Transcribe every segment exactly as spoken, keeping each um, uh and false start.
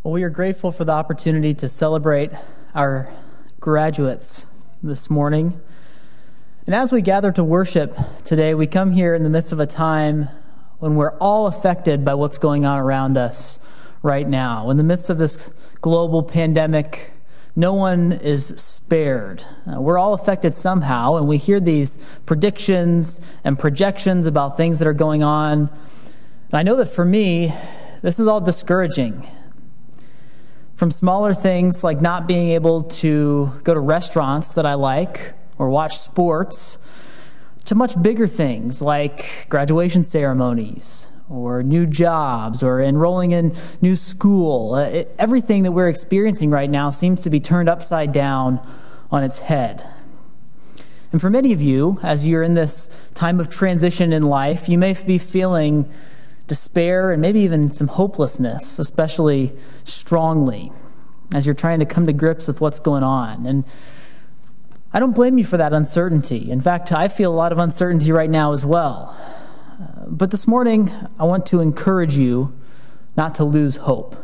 Well, we are grateful for the opportunity to celebrate our graduates this morning. And as we gather to worship today, we come here in the midst of a time when we're all affected by what's going on around us right now. In the midst of this global pandemic, no one is spared. Uh, we're all affected somehow, and we hear these predictions and projections about things that are going on. And I know that for me, this is all discouraging. From smaller things like not being able to go to restaurants that I like or watch sports, to much bigger things like graduation ceremonies or new jobs or enrolling in new school. Uh, it, everything that we're experiencing right now seems to be turned upside down on its head. And for many of you, as you're in this time of transition in life, you may be feeling despair and maybe even some hopelessness, especially strongly, as you're trying to come to grips with what's going on. And I don't blame you for that uncertainty. In fact, I feel a lot of uncertainty right now as well. Uh, but this morning, I want to encourage you not to lose hope.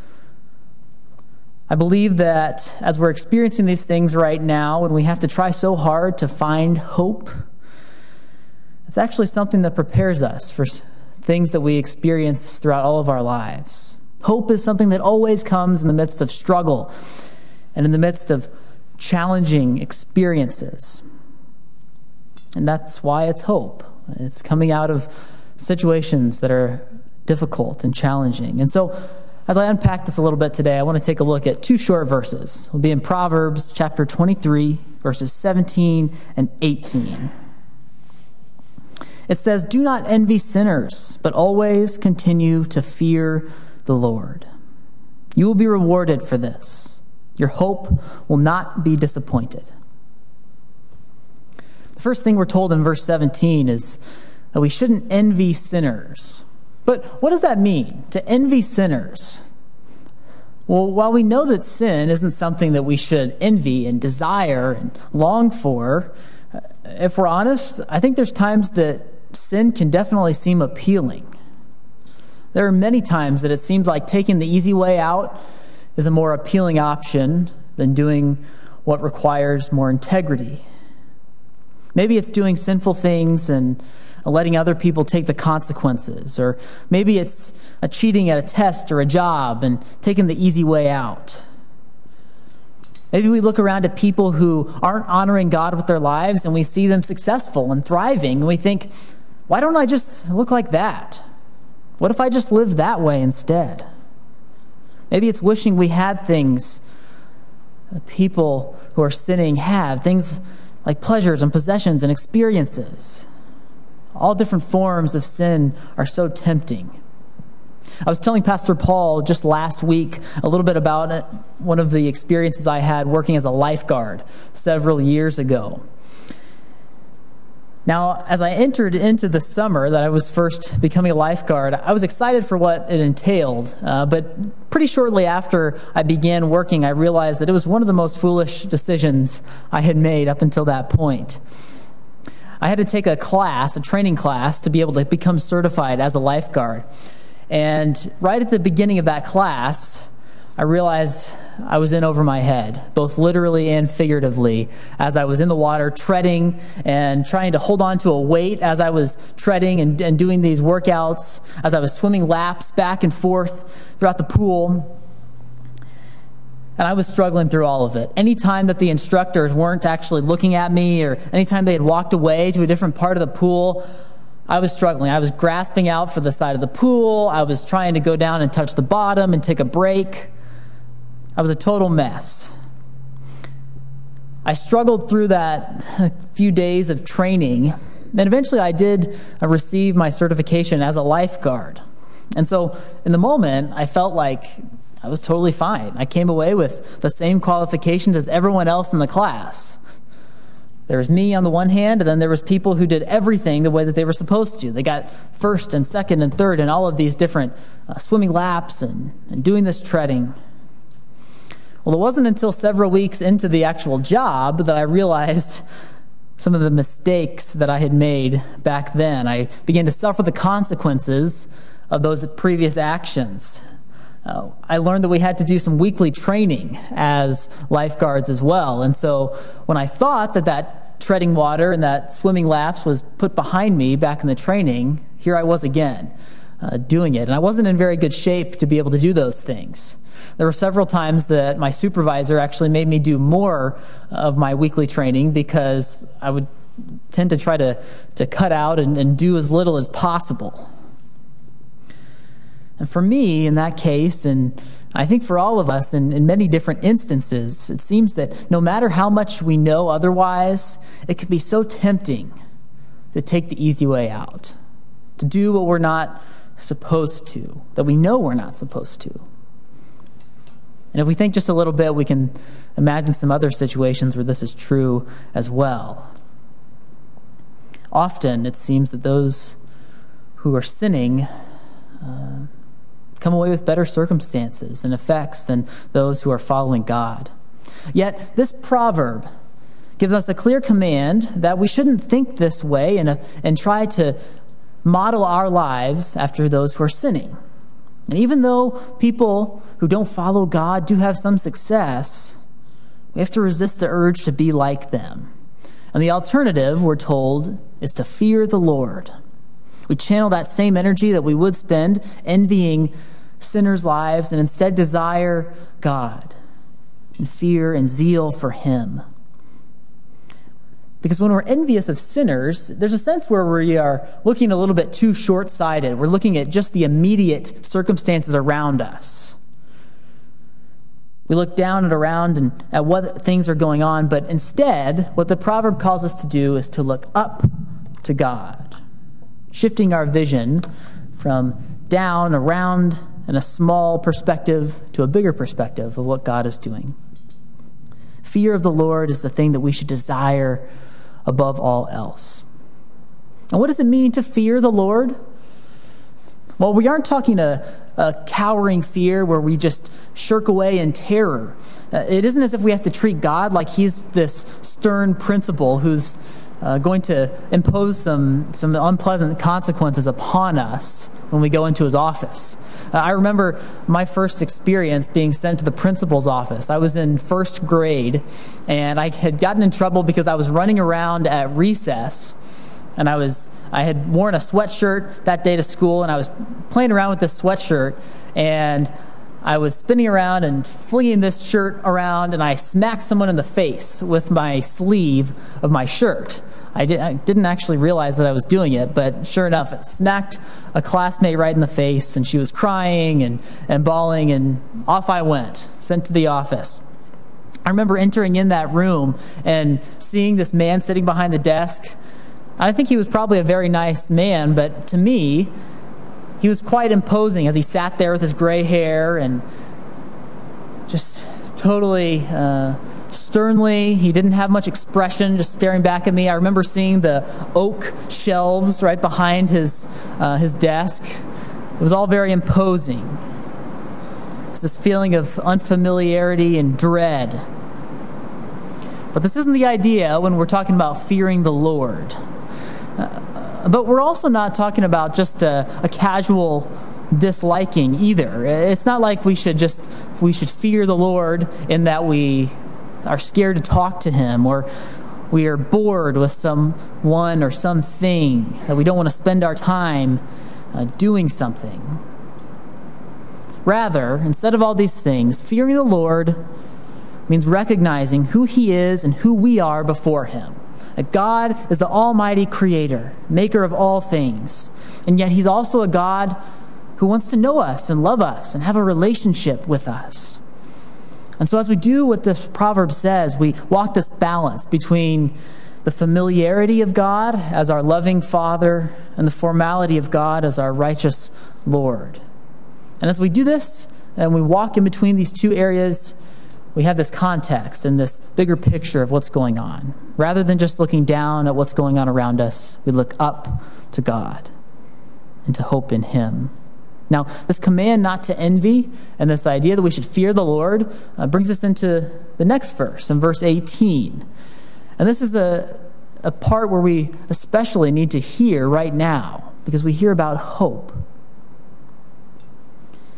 I believe that as we're experiencing these things right now, and we have to try so hard to find hope, it's actually something that prepares us for things that we experience throughout all of our lives. Hope is something that always comes in the midst of struggle and in the midst of challenging experiences. And that's why it's hope. It's coming out of situations that are difficult and challenging. And so, as I unpack this a little bit today, I want to take a look at two short verses. We'll be in Proverbs chapter twenty-three, verses seventeen and eighteen. It says, "Do not envy sinners, but always continue to fear the Lord. You will be rewarded for this. Your hope will not be disappointed." The first thing we're told in verse seventeen is that we shouldn't envy sinners. But what does that mean, to envy sinners? Well, while we know that sin isn't something that we should envy and desire and long for, if we're honest, I think there's times that sin can definitely seem appealing. There are many times that it seems like taking the easy way out is a more appealing option than doing what requires more integrity. Maybe it's doing sinful things and letting other people take the consequences, or maybe it's a cheating at a test or a job and taking the easy way out. Maybe we look around at people who aren't honoring God with their lives and we see them successful and thriving, and we think, why don't I just look like that? What if I just lived that way instead? Maybe it's wishing we had things that people who are sinning have, things like pleasures and possessions and experiences. All different forms of sin are so tempting. I was telling Pastor Paul just last week a little bit about it, one of the experiences I had working as a lifeguard several years ago. Now, as I entered into the summer that I was first becoming a lifeguard, I was excited for what it entailed. Uh, but pretty shortly after I began working, I realized that it was one of the most foolish decisions I had made up until that point. I had to take a class, a training class, to be able to become certified as a lifeguard. And right at the beginning of that class, I realized I was in over my head, both literally and figuratively, as I was in the water treading and trying to hold on to a weight as I was treading and, and doing these workouts, as I was swimming laps back and forth throughout the pool. And I was struggling through all of it. Anytime that the instructors weren't actually looking at me, or anytime they had walked away to a different part of the pool, I was struggling. I was grasping out for the side of the pool. I was trying to go down and touch the bottom and take a break. I was a total mess. I struggled through that few days of training, and eventually I did receive my certification as a lifeguard. And so in the moment, I felt like I was totally fine. I came away with the same qualifications as everyone else in the class. There was me on the one hand, and then there was people who did everything the way that they were supposed to. They got first and second and third in all of these different uh, swimming laps and, and doing this treading. Well, it wasn't until several weeks into the actual job that I realized some of the mistakes that I had made back then. I began to suffer the consequences of those previous actions. uh, I learned that we had to do some weekly training as lifeguards as well. And so when I thought that that treading water and that swimming laps was put behind me back in the training, here I was again uh, doing it. And I wasn't in very good shape to be able to do those things. There were several times that my supervisor actually made me do more of my weekly training because I would tend to try to, to cut out and, and do as little as possible. And for me, in that case, and I think for all of us in, in many different instances, it seems that no matter how much we know otherwise, it can be so tempting to take the easy way out, to do what we're not supposed to, that we know we're not supposed to. And if we think just a little bit, we can imagine some other situations where this is true as well. Often, it seems that those who are sinning uh, come away with better circumstances and effects than those who are following God. Yet, this proverb gives us a clear command that we shouldn't think this way and, uh, and try to model our lives after those who are sinning. And even though people who don't follow God do have some success, we have to resist the urge to be like them. And the alternative, we're told, is to fear the Lord. We channel that same energy that we would spend envying sinners' lives and instead desire God and fear and zeal for Him. Because when we're envious of sinners, there's a sense where we are looking a little bit too short-sighted. We're looking at just the immediate circumstances around us. We look down and around and at what things are going on, but instead, what the proverb calls us to do is to look up to God, shifting our vision from down, around, in a small perspective to a bigger perspective of what God is doing. Fear of the Lord is the thing that we should desire above all else. And what does it mean to fear the Lord? Well, we aren't talking a, a cowering fear where we just shirk away in terror. Uh, it isn't as if we have to treat God like He's this stern principal who's uh, going to impose some, some unpleasant consequences upon us when we go into His office. Uh, I remember my first experience being sent to the principal's office. I was in first grade, and I had gotten in trouble because I was running around at recess. And I was, I had worn a sweatshirt that day to school, and I was playing around with this sweatshirt, and I was spinning around and flinging this shirt around, and I smacked someone in the face with my sleeve of my shirt. I, did, I didn't actually realize that I was doing it, but sure enough, it smacked a classmate right in the face, and she was crying and, and bawling, and off I went, sent to the office. I remember entering in that room and seeing this man sitting behind the desk. I think he was probably a very nice man, but to me, he was quite imposing as he sat there with his gray hair and just totally uh, sternly. He didn't have much expression, just staring back at me. I remember seeing the oak shelves right behind his uh, his desk. It was all very imposing. It was this feeling of unfamiliarity and dread. But this isn't the idea when we're talking about fearing the Lord. Uh, but we're also not talking about just a, a casual disliking either. It's not like we should just we should fear the Lord in that we are scared to talk to Him, or we are bored with someone or something, that we don't want to spend our time uh, doing something. Rather, instead of all these things, fearing the Lord means recognizing who He is and who we are before Him. That God is the almighty creator, maker of all things. And yet He's also a God who wants to know us and love us and have a relationship with us. And so as we do what this proverb says, we walk this balance between the familiarity of God as our loving Father and the formality of God as our righteous Lord. And as we do this, and we walk in between these two areas, we have this context and this bigger picture of what's going on. Rather than just looking down at what's going on around us, we look up to God and to hope in Him. Now, this command not to envy and this idea that we should fear the Lord uh, brings us into the next verse, in verse eighteen. And this is a, a part where we especially need to hear right now, because we hear about hope.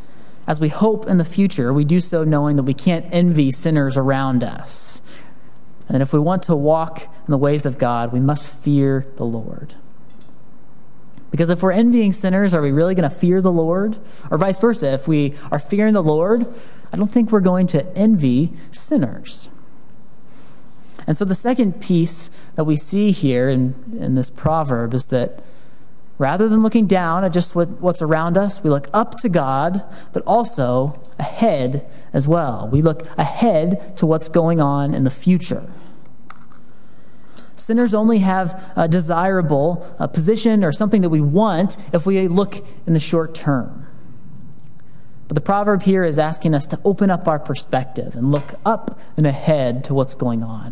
as we hope in the future, we do so knowing that we can't envy sinners around us. And if we want to walk in the ways of God, we must fear the Lord. Because if we're envying sinners, are we really going to fear the Lord? Or vice versa, if we are fearing the Lord, I don't think we're going to envy sinners. And so the second piece that we see here in, in this proverb is that rather than looking down at just what, what's around us, we look up to God, but also ahead as well. We look ahead to what's going on in the future. Sinners only have a desirable a position or something that we want if we look in the short term. But the proverb here is asking us to open up our perspective and look up and ahead to what's going on.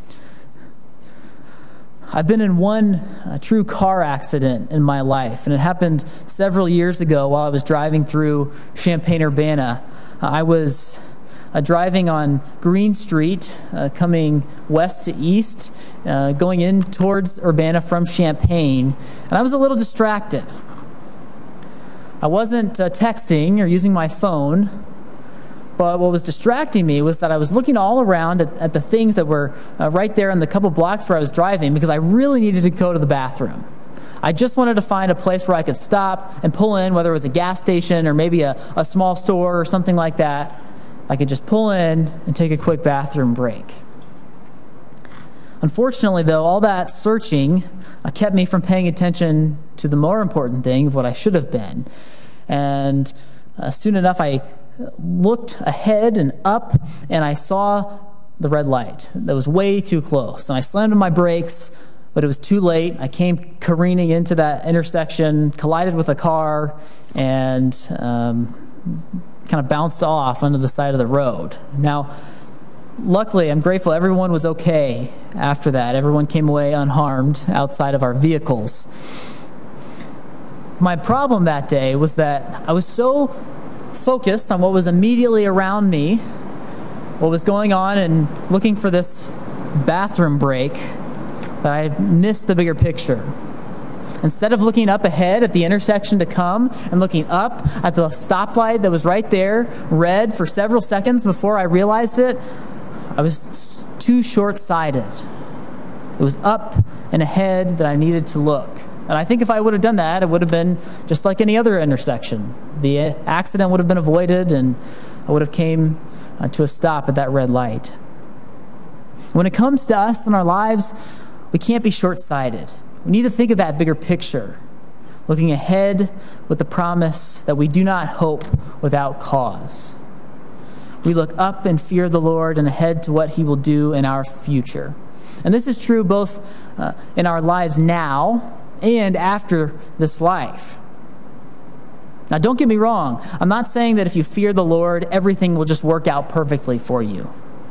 I've been in one uh, true car accident in my life, and it happened several years ago while I was driving through Champaign-Urbana. Uh, I was uh, driving on Green Street, uh, coming west to east, uh, going in towards Urbana from Champaign, and I was a little distracted. I wasn't uh, texting or using my phone, but what was distracting me was that I was looking all around at, at the things that were uh, right there in the couple blocks where I was driving because I really needed to go to the bathroom. I just wanted to find a place where I could stop and pull in, whether it was a gas station or maybe a, a small store or something like that. I could just pull in and take a quick bathroom break. Unfortunately, though, all that searching uh, kept me from paying attention to the more important thing of what I should have been. And uh, soon enough, I looked ahead and up, and I saw the red light that was way too close. And I slammed on my brakes, but it was too late. I came careening into that intersection, collided with a car, and um, kind of bounced off onto the side of the road. Now, luckily, I'm grateful everyone was okay after that. Everyone came away unharmed outside of our vehicles. My problem that day was that I was so focused on what was immediately around me, what was going on, and looking for this bathroom break, that I missed the bigger picture. Instead of looking up ahead at the intersection to come and looking up at the stoplight that was right there, red for several seconds before I realized it, I was too short-sighted. It was up and ahead that I needed to look. And I think if I would have done that, it would have been just like any other intersection. The accident would have been avoided, and I would have came uh, to a stop at that red light. When it comes to us in our lives, we can't be short-sighted. We need to think of that bigger picture, looking ahead with the promise that we do not hope without cause. We look up and fear the Lord and ahead to what He will do in our future. And this is true both uh, in our lives now and after this life. Now, don't get me wrong. I'm not saying that if you fear the Lord, everything will just work out perfectly for you.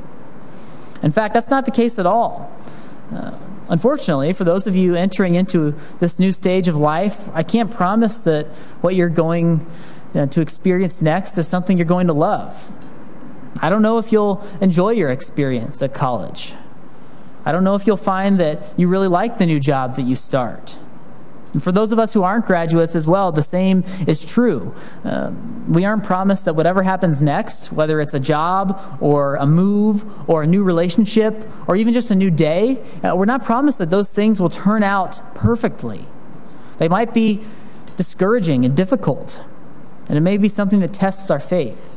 In fact, that's not the case at all. Uh, unfortunately, for those of you entering into this new stage of life, I can't promise that what you're going uh, to experience next is something you're going to love. I don't know if you'll enjoy your experience at college. I don't know if you'll find that you really like the new job that you start. And for those of us who aren't graduates as well, the same is true. Uh, we aren't promised that whatever happens next, whether it's a job or a move or a new relationship or even just a new day, uh, we're not promised that those things will turn out perfectly. They might be discouraging and difficult, and it may be something that tests our faith.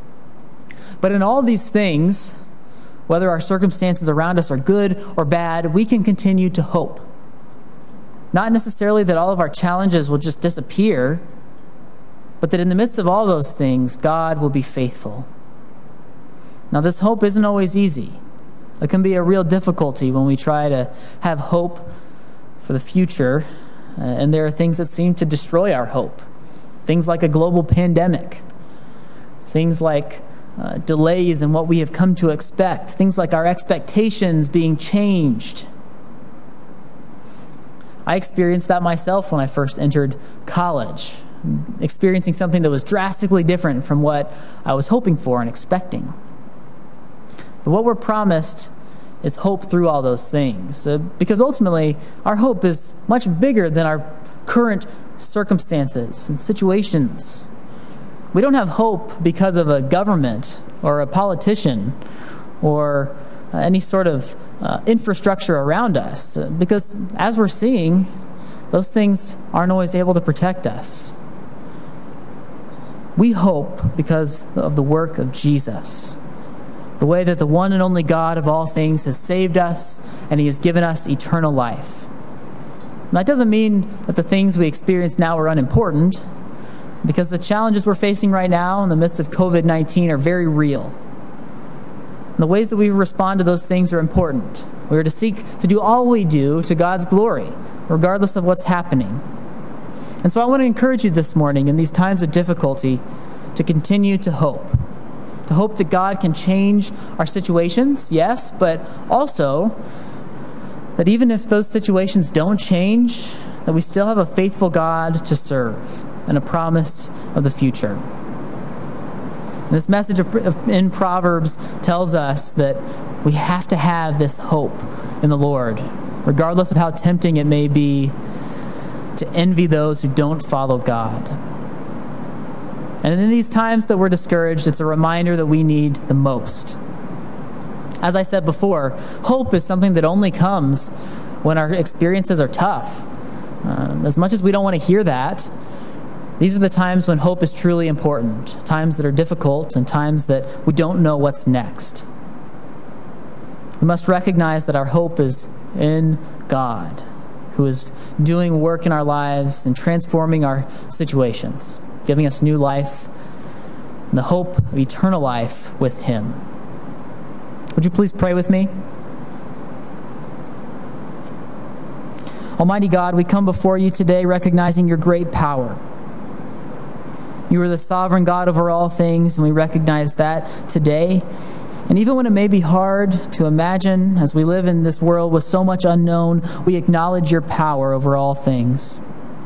But in all these things, whether our circumstances around us are good or bad, we can continue to hope. Not necessarily that all of our challenges will just disappear, but that in the midst of all those things, God will be faithful. Now, this hope isn't always easy. It can be a real difficulty when we try to have hope for the future, uh, and there are things that seem to destroy our hope. Things like a global pandemic. Things like uh, delays in what we have come to expect. Things like our expectations being changed. I experienced that myself when I first entered college, experiencing something that was drastically different from what I was hoping for and expecting. But what we're promised is hope through all those things, uh, because ultimately our hope is much bigger than our current circumstances and situations. We don't have hope because of a government or a politician or uh, any sort of uh, infrastructure around us, because as we're seeing, those things aren't always able to protect us. We hope because of the work of Jesus, the way that the one and only God of all things has saved us and he has given us eternal life. And that doesn't mean that the things we experience now are unimportant, because the challenges we're facing right now in the midst of covid nineteen are very real. And the ways that we respond to those things are important. We are to seek to do all we do to God's glory, regardless of what's happening. And so I want to encourage you this morning in these times of difficulty to continue to hope. To hope that God can change our situations, yes, but also that even if those situations don't change, that we still have a faithful God to serve and a promise of the future. This message in Proverbs tells us that we have to have this hope in the Lord, regardless of how tempting it may be to envy those who don't follow God. And in these times that we're discouraged, it's a reminder that we need the most. As I said before, hope is something that only comes when our experiences are tough. Um, as much as we don't want to hear that, these are the times when hope is truly important, times that are difficult and times that we don't know what's next. We must recognize that our hope is in God, who is doing work in our lives and transforming our situations, giving us new life and the hope of eternal life with him. Would you please pray with me? Almighty God, we come before you today recognizing your great power. You are the sovereign God over all things, and we recognize that today. And even when it may be hard to imagine, as we live in this world with so much unknown, we acknowledge your power over all things.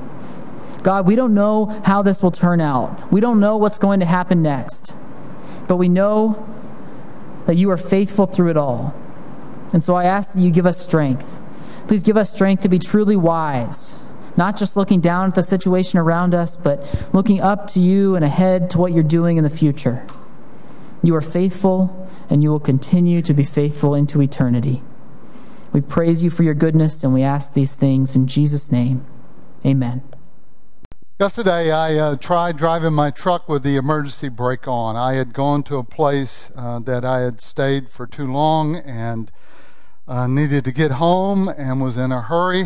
God, we don't know how this will turn out. We don't know what's going to happen next. But we know that you are faithful through it all. And so I ask that you give us strength. Please give us strength to be truly wise, not just looking down at the situation around us, but looking up to you and ahead to what you're doing in the future. You are faithful, and you will continue to be faithful into eternity. We praise you for your goodness, and we ask these things in Jesus' name. Amen. Yesterday, I uh, tried driving my truck with the emergency brake on. I had gone to a place uh, that I had stayed for too long and uh, needed to get home and was in a hurry,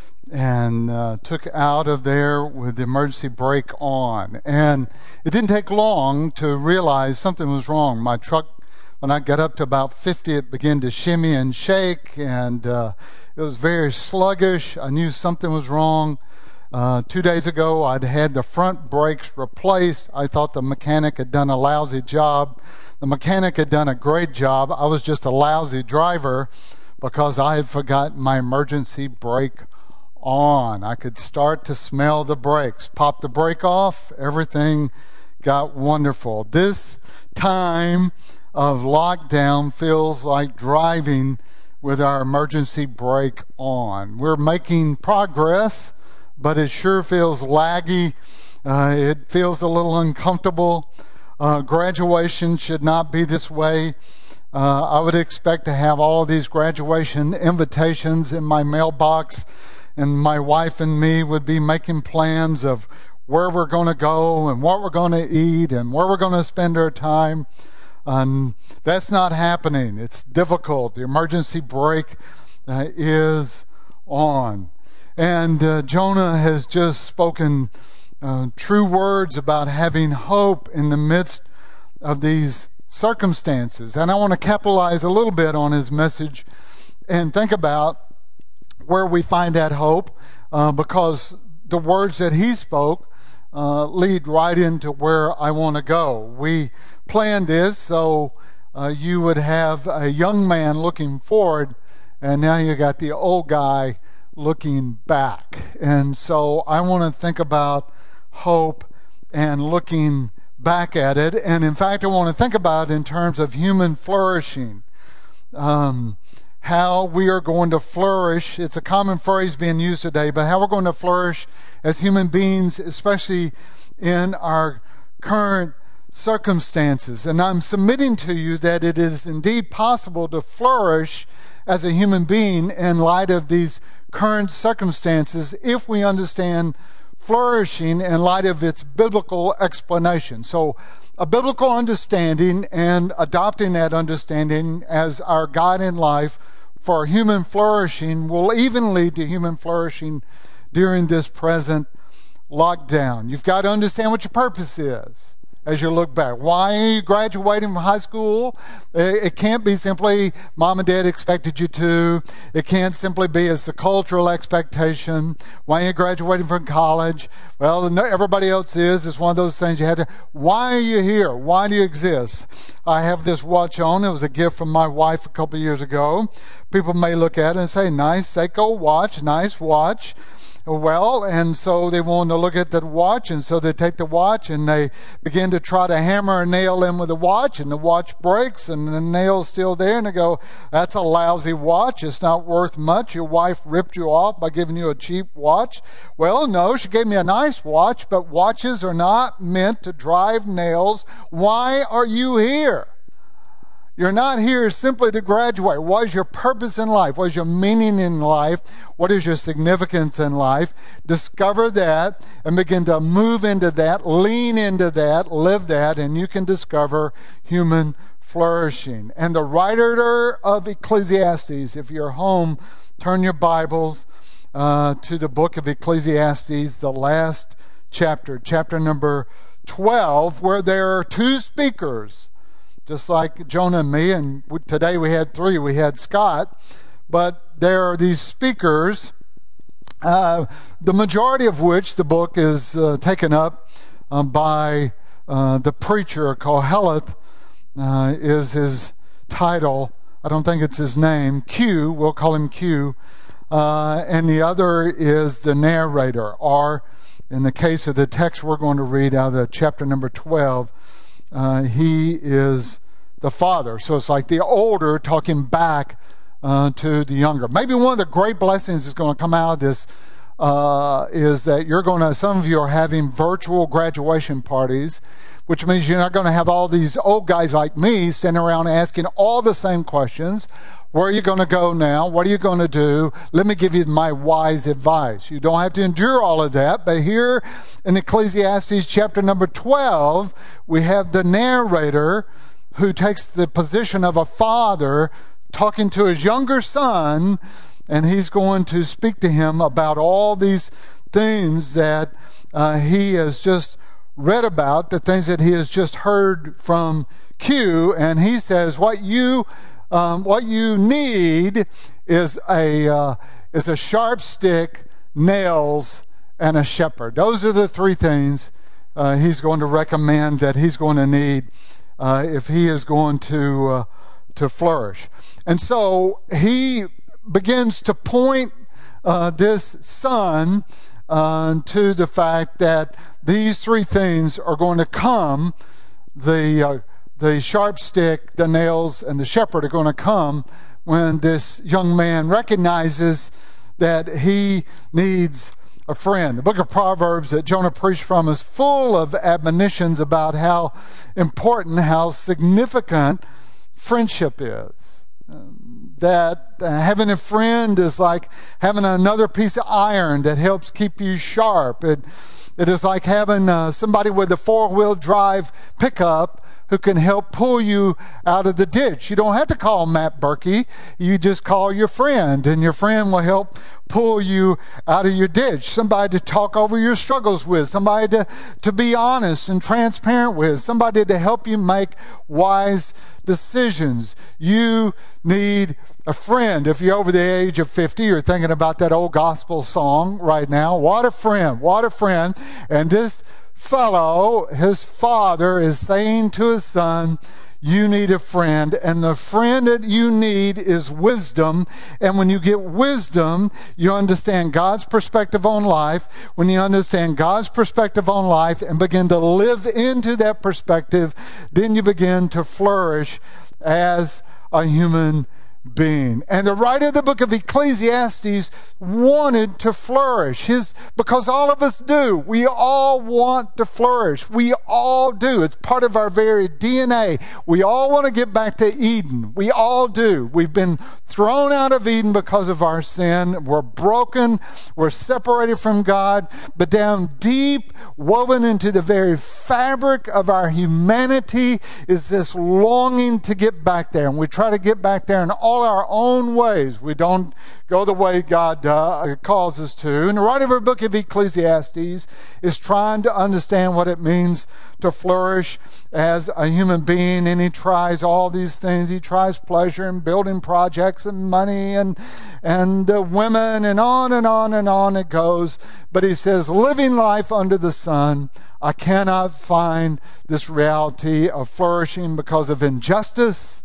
and uh, took out of there with the emergency brake on. And it didn't take long to realize something was wrong. My truck, when I got up to about fifty, it began to shimmy and shake, and uh, it was very sluggish. I knew something was wrong. Uh, two days ago, I'd had the front brakes replaced. I thought the mechanic had done a lousy job. The mechanic had done a great job. I was just a lousy driver because I had forgotten my emergency brake on. I could start to smell the brakes. Pop the brake off, everything got wonderful. This time of lockdown feels like driving with our emergency brake on. We're making progress, but it sure feels laggy. Uh, it feels a little uncomfortable. Uh, graduation should not be this way. Uh, I would expect to have all of these graduation invitations in my mailbox, and my wife and me would be making plans of where we're going to go and what we're going to eat and where we're going to spend our time. Um, that's not happening. It's difficult. The emergency brake uh, is on. And uh, Jonah has just spoken uh, true words about having hope in the midst of these circumstances. And I want to capitalize a little bit on his message and think about where we find that hope, uh, because the words that he spoke uh, lead right into where I want to go. We planned this so uh, you would have a young man looking forward, and now you got the old guy looking back. And so I want to think about hope and looking back at it. And in fact, I want to think about it in terms of human flourishing. Um, how we are going to flourish. It's a common phrase being used today, but how we're going to flourish as human beings, especially in our current circumstances. And I'm submitting to you that it is indeed possible to flourish as a human being in light of these current circumstances if we understand flourishing in light of its biblical explanation. So a biblical understanding and adopting that understanding as our guide in life for human flourishing will even lead to human flourishing during this present lockdown. You've got to understand what your purpose is as you look back. Why are you graduating from high school? It can't be simply mom and dad expected you to. It can't simply be as the cultural expectation. Why are you graduating from college? Well, everybody else is. It's one of those things you had to. Why are you here? Why do you exist? I have this watch on. It was a gift from my wife a couple of years ago. People may look at it and say, nice Seiko watch, nice watch. Well, and so they want to look at the watch, and so they take the watch and they begin to try to hammer a nail in with the watch, and the watch breaks and the nail's still there, and they go, that's a lousy watch. It's not worth much. Your wife ripped you off by giving you a cheap watch. Well, no, she gave me a nice watch, but watches are not meant to drive nails. Why are you here? You're not here simply to graduate. What is your purpose in life? What is your meaning in life? What is your significance in life? Discover that and begin to move into that, lean into that, live that, and you can discover human flourishing. And the writer of Ecclesiastes, if you're home, turn your Bibles uh, to the book of Ecclesiastes, the last chapter, chapter number twelve, where there are two speakers. Just like Jonah and me, and today we had three. We had Scott, but there are these speakers, uh, the majority of which the book is uh, taken up um, by uh, the preacher, Koheleth, uh, is his title. I don't think it's his name. Q, we'll call him Q. Uh, and the other is the narrator, or in the case of the text we're going to read out of the chapter number twelve, Uh, he is the father. So it's like the older talking back uh, to the younger. Maybe one of the great blessings that's going to come out of this uh, is that you're going to, some of you are having virtual graduation parties, which means you're not going to have all these old guys like me standing around asking all the same questions. Where are you going to go now? What are you going to do? Let me give you my wise advice. You don't have to endure all of that, but here in Ecclesiastes chapter number twelve, we have the narrator who takes the position of a father talking to his younger son, and he's going to speak to him about all these things that uh, he has just read about, the things that he has just heard from Q, and he says, what you Um, what you need is a uh, is a sharp stick, nails, and a shepherd. Those are the three things uh, he's going to recommend that he's going to need uh, if he is going to uh, to flourish. And so he begins to point uh, this son uh, to the fact that these three things are going to come. The uh, The sharp stick, the nails, and the shepherd are going to come when this young man recognizes that he needs a friend. The book of Proverbs that Jonah preached from is full of admonitions about how important, how significant friendship is. Um, that uh, having a friend is like having another piece of iron that helps keep you sharp. It, it is like having uh, somebody with a four-wheel drive pickup who can help pull you out of the ditch. You don't have to call Matt Berkey. You just call your friend, and your friend will help pull you out of your ditch. Somebody to talk over your struggles with. Somebody to, to be honest and transparent with. Somebody to help you make wise decisions. You need a friend. If you're over the age of fifty, you're thinking about that old gospel song right now. What a friend. What a friend. And this fellow, his father, is saying to his son, you need a friend, and the friend that you need is wisdom. And when you get wisdom, you understand God's perspective on life. When you understand God's perspective on life and begin to live into that perspective, then you begin to flourish as a human being. And the writer of the book of Ecclesiastes wanted to flourish. His, because all of us do. We all want to flourish. We all do. It's part of our very D N A. We all want to get back to Eden. We all do. We've been thrown out of Eden because of our sin. We're broken. We're separated from God. But down deep, woven into the very fabric of our humanity is this longing to get back there. And we try to get back there in all our own ways. We don't go the way God uh, calls us to. And the writer of the book of Ecclesiastes is trying to understand what it means to flourish as a human being, and he tries all these things. He tries pleasure and building projects and money and and uh, women, and on and on and on it goes. But he says, living life under the sun, I cannot find this reality of flourishing because of injustice.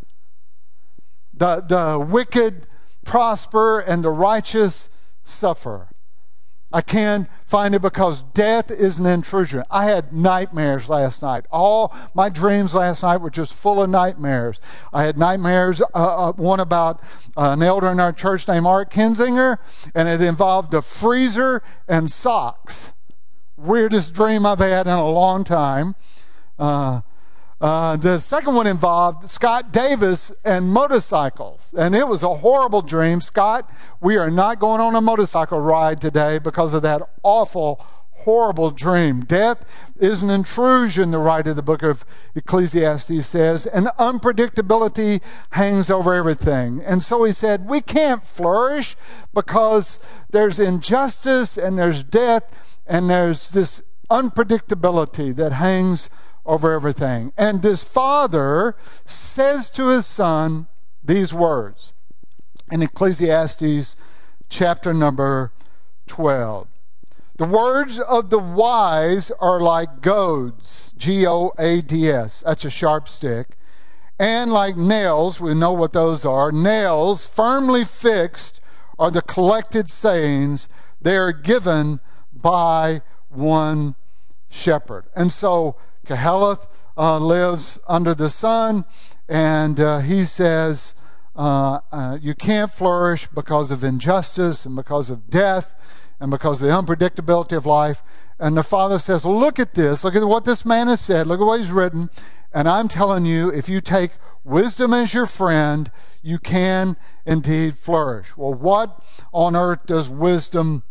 The, the wicked prosper and the righteous suffer. I can't find it because death is an intrusion. I had nightmares last night. All my dreams last night were just full of nightmares. I had nightmares, uh, uh, one about uh, an elder in our church named Art Kinzinger, and it involved a freezer and socks. Weirdest dream I've had in a long time. Uh, Uh, the second one involved Scott Davis and motorcycles. And it was a horrible dream. Scott, we are not going on a motorcycle ride today because of that awful, horrible dream. Death is an intrusion, the writer of the book of Ecclesiastes says, and unpredictability hangs over everything. And so he said, we can't flourish because there's injustice and there's death and there's this unpredictability that hangs over everything. And this father says to his son these words in Ecclesiastes chapter number twelve. The words of the wise are like goads, G O A D S, that's a sharp stick, and like nails, we know what those are, nails firmly fixed are the collected sayings. They are given by one shepherd. And so Koheleth uh, lives under the sun, and uh, he says uh, uh, you can't flourish because of injustice and because of death and because of the unpredictability of life. And the father says, look at this, look at what this man has said, look at what he's written, and I'm telling you, if you take wisdom as your friend, you can indeed flourish. Well, what on earth does wisdom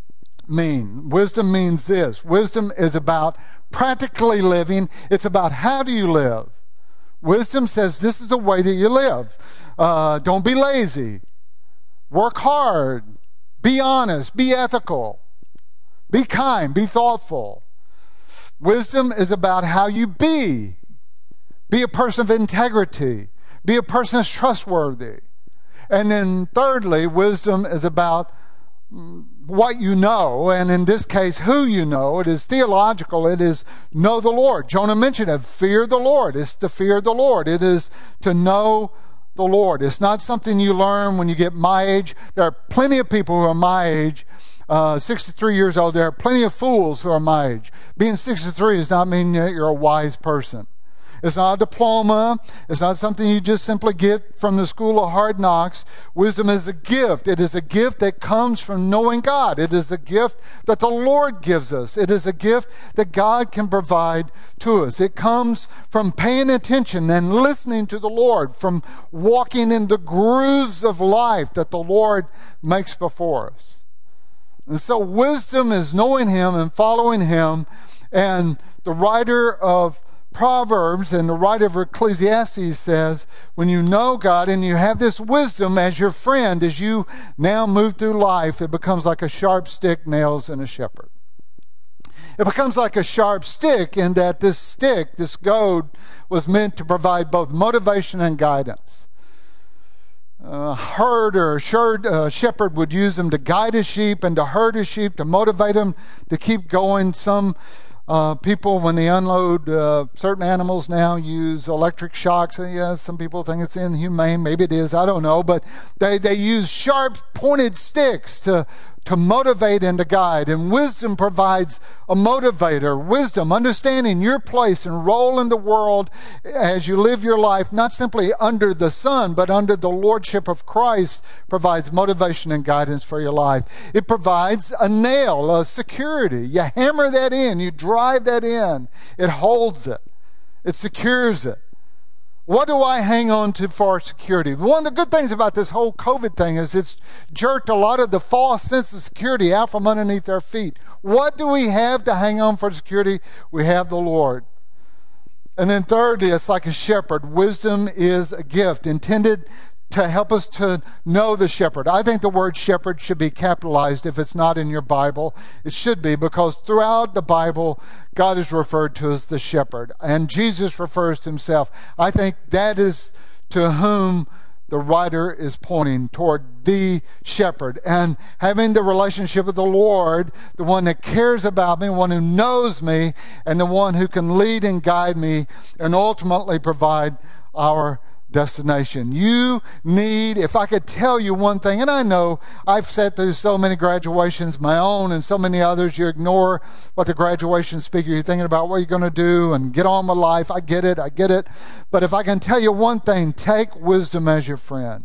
mean? Wisdom means this. Wisdom is about practically living. It's about how do you live. Wisdom says this is the way that you live. Uh, don't be lazy. Work hard. Be honest. Be ethical. Be kind. Be thoughtful. Wisdom is about how you be. Be a person of integrity. Be a person that's trustworthy. And then thirdly, wisdom is about what you know, and in this case, who you know. It is theological. It is know the Lord. Jonah mentioned it. Fear the Lord. It's to fear the Lord. It is to know the Lord. It's not something you learn when you get my age. There are plenty of people who are my age, uh, sixty-three years old. There are plenty of fools who are my age. Being sixty-three does not mean that you're a wise person. It's not a diploma. It's not something you just simply get from the school of hard knocks. Wisdom is a gift. It is a gift that comes from knowing God. It is a gift that the Lord gives us. It is a gift that God can provide to us. It comes from paying attention and listening to the Lord, from walking in the grooves of life that the Lord makes before us. And so wisdom is knowing Him and following Him. And the writer of Proverbs and the writer of Ecclesiastes says, when you know God and you have this wisdom as your friend, as you now move through life, it becomes like a sharp stick nails in a shepherd. It becomes like a sharp stick in that this stick, this goad, was meant to provide both motivation and guidance. A herd or a sherd, uh, shepherd would use them to guide his sheep and to herd his sheep, to motivate them to keep going. Some Uh, people, when they unload uh, certain animals now, use electric shocks. And yes, some people think it's inhumane. Maybe it is. I don't know. But they, they use sharp, pointed sticks to to motivate and to guide. And wisdom provides a motivator. Wisdom, understanding your place and role in the world as you live your life, not simply under the sun, but under the lordship of Christ, provides motivation and guidance for your life. It provides a nail, a security. You hammer that in, you drive that in. It holds it. It secures it. What do I hang on to for security? One of the good things about this whole COVID thing is it's jerked a lot of the false sense of security out from underneath our feet. What do we have to hang on for security? We have the Lord. And then thirdly, it's like a shepherd. Wisdom is a gift intended to help us to know the shepherd. I think the word shepherd should be capitalized if it's not in your Bible. It should be, because throughout the Bible, God is referred to as the shepherd, and Jesus refers to himself. I think that is to whom the writer is pointing, toward the shepherd. And having the relationship with the Lord, the one that cares about me, the one who knows me, and the one who can lead and guide me and ultimately provide our destination. You need, if I could tell you one thing, and I know I've sat through so many graduations, my own and so many others, you ignore what the graduation speaker, you're thinking about what you're going to do and get on with life. I get it, I get it. But if I can tell you one thing, take wisdom as your friend.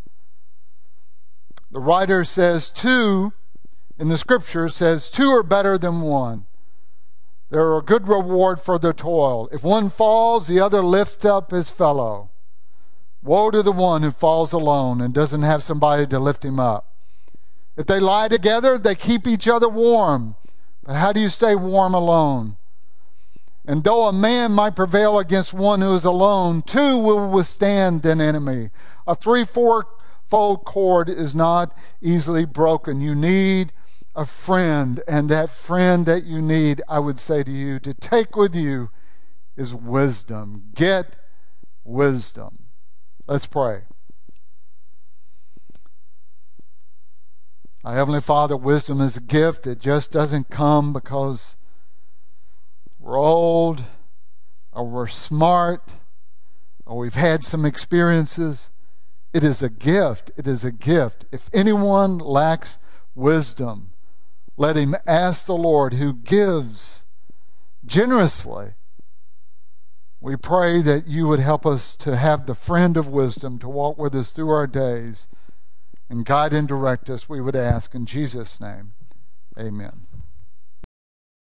The writer says two, in the scripture says, two are better than one. They're a good reward for their toil. If one falls, the other lifts up his fellow. Woe to the one who falls alone and doesn't have somebody to lift him up. If they lie together, they keep each other warm. But how do you stay warm alone? And though a man might prevail against one who is alone, two will withstand an enemy. A three-four-fold cord is not easily broken. You need a friend, and that friend that you need, I would say to you, to take with you is wisdom. Get wisdom. Let's pray. Our Heavenly Father, wisdom is a gift. It just doesn't come because we're old or we're smart or we've had some experiences. It is a gift. It is a gift. If anyone lacks wisdom, let him ask the Lord, who gives generously. We pray that you would help us to have the friend of wisdom to walk with us through our days and guide and direct us, we would ask in Jesus' name. Amen.